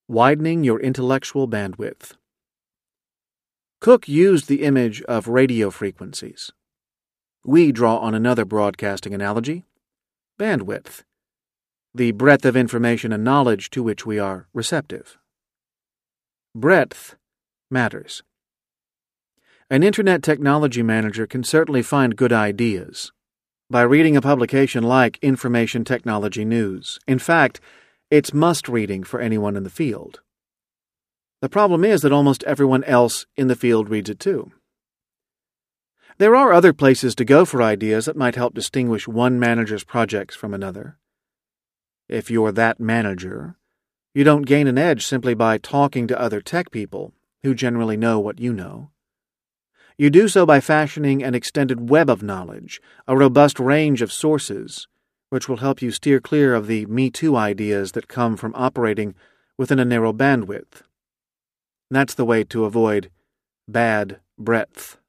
Widening your intellectual bandwidth. Cook used the image of radio frequencies. We draw on another broadcasting analogy: bandwidth, the breadth of information and knowledge to which we are receptive. Breadth matters. An Internet technology manager can certainly find good ideas by reading a publication like Information Technology News. In fact, it's must-reading for anyone in the field. The problem is that almost everyone else in the field reads it too. There are other places to go for ideas that might help distinguish one manager's projects from another. If you're that manager, you don't gain an edge simply by talking to other tech people who generally know what you know. You do so by fashioning an extended web of knowledge, a robust range of sources, which will help you steer clear of the Me Too ideas that come from operating within a narrow bandwidth. That's the way to avoid bad breadth.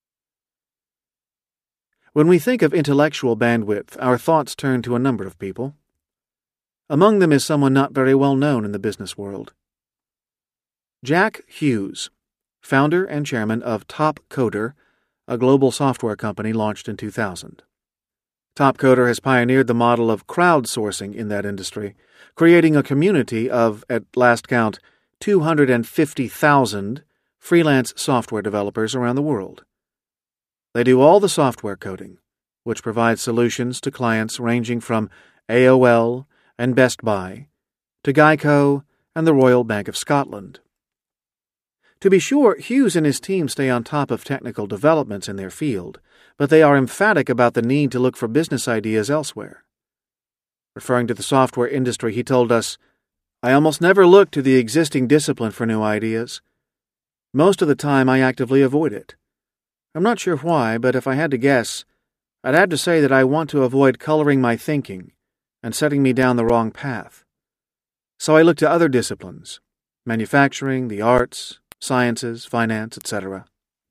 When we think of intellectual bandwidth, our thoughts turn to a number of people. Among them is someone not very well known in the business world. Jack Hughes, founder and chairman of Topcoder, a global software company launched in 2000. Topcoder has pioneered the model of crowdsourcing in that industry, creating a community of, at last count, 250,000 freelance software developers around the world. They do all the software coding, which provides solutions to clients ranging from AOL and Best Buy to Geico and the Royal Bank of Scotland. To be sure, Hughes and his team stay on top of technical developments in their field, but they are emphatic about the need to look for business ideas elsewhere. Referring to the software industry, he told us, "I almost never look to the existing discipline for new ideas. Most of the time I actively avoid it. I'm not sure why, but if I had to guess, I'd have to say that I want to avoid coloring my thinking and setting me down the wrong path. So I look to other disciplines, manufacturing, the arts, sciences, finance, etc.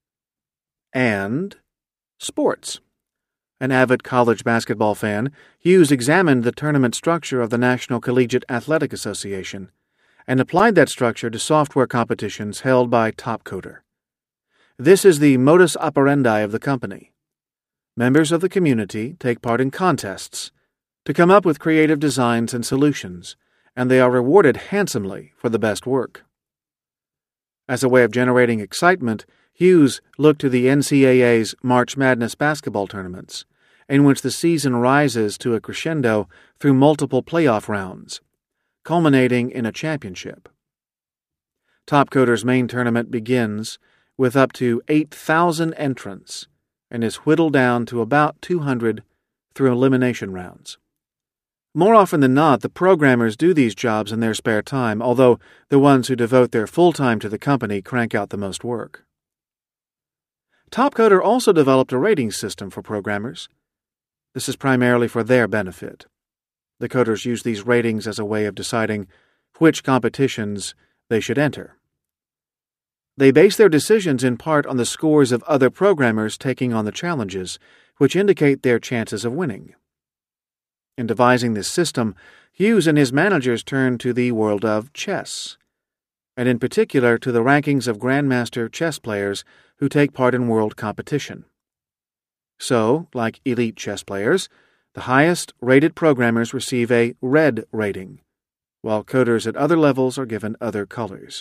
And sports. An avid college basketball fan, Hughes examined the tournament structure of the National Collegiate Athletic Association and applied that structure to software competitions held by Topcoder. This is the modus operandi of the company. Members of the community take part in contests to come up with creative designs and solutions, and they are rewarded handsomely for the best work. As a way of generating excitement, Hughes looked to the NCAA's March Madness basketball tournaments, in which the season rises to a crescendo through multiple playoff rounds, culminating in a championship. Topcoder's main tournament begins with up to 8,000 entrants and is whittled down to about 200 through elimination rounds. More often than not, the programmers do these jobs in their spare time, although the ones who devote their full time to the company crank out the most work. Topcoder also developed a rating system for programmers. This is primarily for their benefit. The coders use these ratings as a way of deciding which competitions they should enter. They base their decisions in part on the scores of other programmers taking on the challenges, which indicate their chances of winning. In devising this system, Hughes and his managers turned to the world of chess, and in particular to the rankings of grandmaster chess players who take part in world competition. So, like elite chess players, the highest-rated programmers receive a red rating, while coders at other levels are given other colors.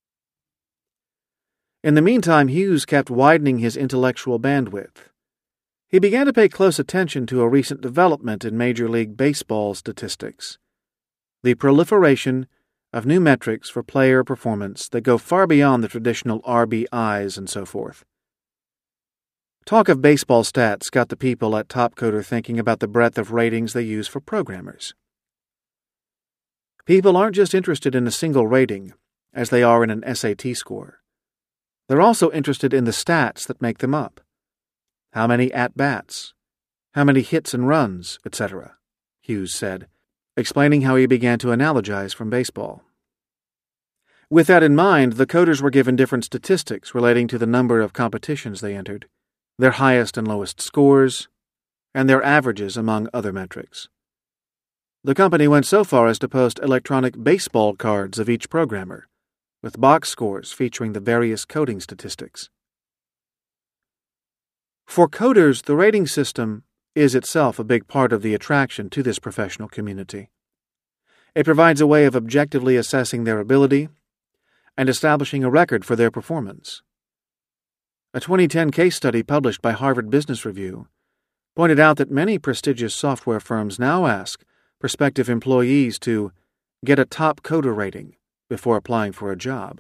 In the meantime, Hughes kept widening his intellectual bandwidth. He began to pay close attention to a recent development in Major League Baseball statistics: the proliferation of new metrics for player performance that go far beyond the traditional RBIs and so forth. Talk of baseball stats got the people at Topcoder thinking about the breadth of ratings they use for programmers. People aren't just interested in a single rating, as they are in an SAT score. They're also interested in the stats that make them up. How many at-bats, how many hits and runs, etc., Hughes said, explaining how he began to analogize from baseball. With that in mind, the coders were given different statistics relating to the number of competitions they entered, their highest and lowest scores, and their averages among other metrics. The company went so far as to post electronic baseball cards of each programmer, with box scores featuring the various coding statistics. For coders, the rating system is itself a big part of the attraction to this professional community. It provides a way of objectively assessing their ability and establishing a record for their performance. A 2010 case study published by Harvard Business Review pointed out that many prestigious software firms now ask prospective employees to get a top coder rating before applying for a job.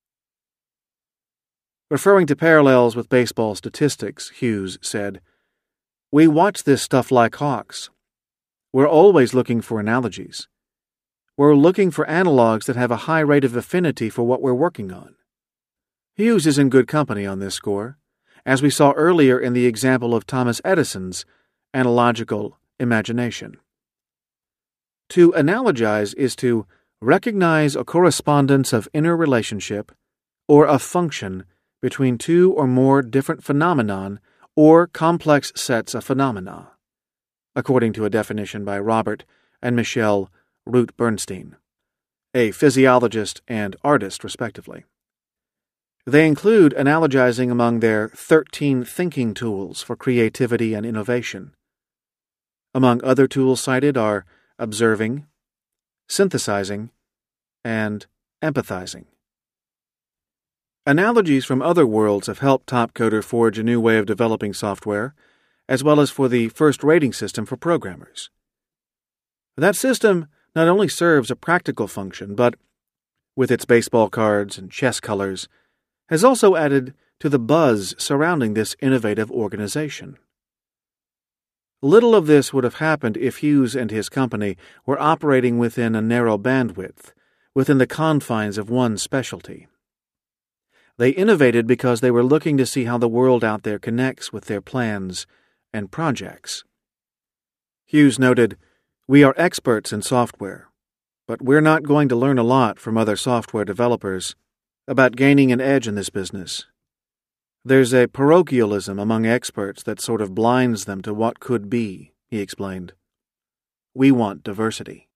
Referring to parallels with baseball statistics, Hughes said, "We watch this stuff like hawks. We're always looking for analogies. We're looking for analogs that have a high rate of affinity for what we're working on." Hughes is in good company on this score, as we saw earlier in the example of Thomas Edison's analogical imagination. To analogize is to recognize a correspondence of interrelationship or a function between two or more different phenomenon or complex sets of phenomena, according to a definition by Robert and Michelle Root-Bernstein, a physiologist and artist, respectively. They include analogizing among their 13 thinking tools for creativity and innovation. Among other tools cited are observing, synthesizing, and empathizing. Analogies from other worlds have helped Topcoder forge a new way of developing software, as well as for the first rating system for programmers. That system not only serves a practical function, but, with its baseball cards and chess colors, has also added to the buzz surrounding this innovative organization. Little of this would have happened if Hughes and his company were operating within a narrow bandwidth, within the confines of one specialty. They innovated because they were looking to see how the world out there connects with their plans and projects. Hughes noted, "We are experts in software, but we're not going to learn a lot from other software developers about gaining an edge in this business. There's a parochialism among experts that sort of blinds them to what could be," he explained. "We want diversity."